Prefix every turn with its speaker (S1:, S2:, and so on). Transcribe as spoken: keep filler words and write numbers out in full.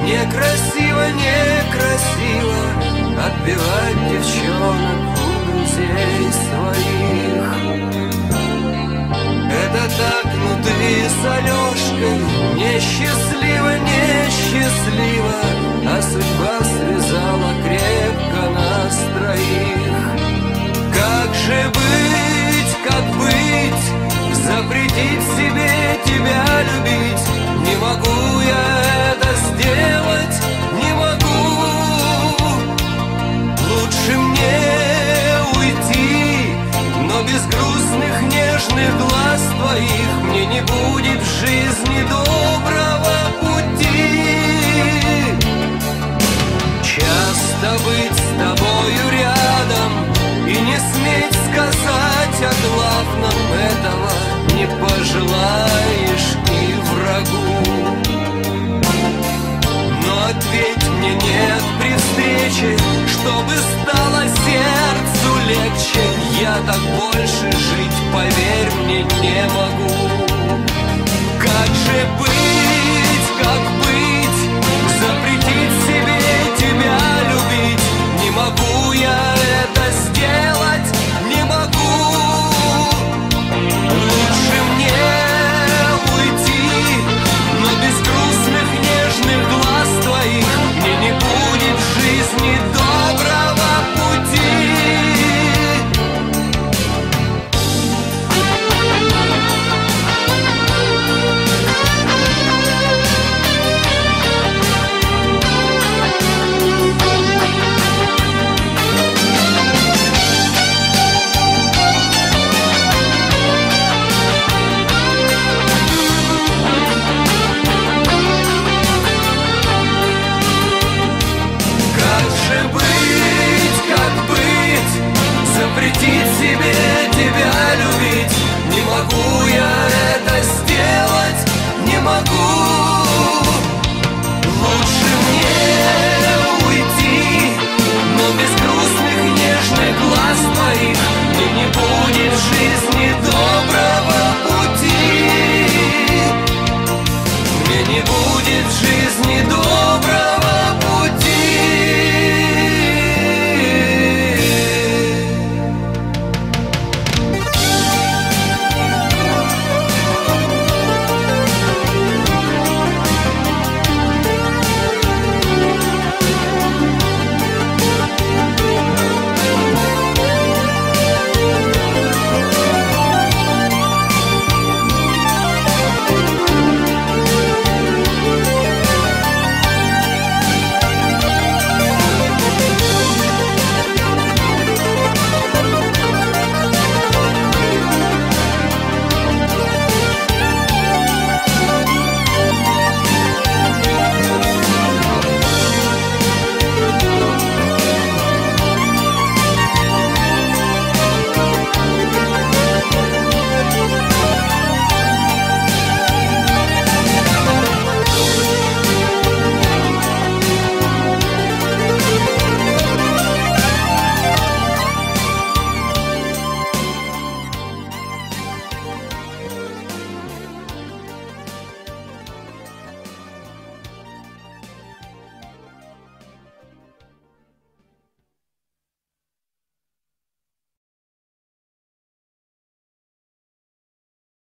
S1: Некрасиво, некрасиво отбивать девчонок у друзей своих. Это так, ну ты с Алёшкой несчастливо, несчастливо, а судьба связала крепко нас троих. Как же быть, как быть, запретить себе тебя любить? Не могу я это сделать, не могу. Лучше мне уйти, но без грустных нежных глаз твоих мне не будет в жизни доброго пути. Часто быть с тобою рядом и не сметь сказать о главном, этого не пожелаешь и врагу. Но ответь мне нет при встрече, чтобы стало сердцу легче. Я так больше жить, поверь мне, не могу. Как же быть, как быть, запретить себе тебя любить? Не могу я это сделать, не могу. Лучше мне уйти, но без грустных нежных глаз твоих мне не будет в жизни доброго пути. Запретить себе тебя любить? Не могу я это сделать, не могу. Лучше мне уйти, но без грустных нежных глаз твоих мне не будет в жизни доброго пути. Мне не будет в жизни доброго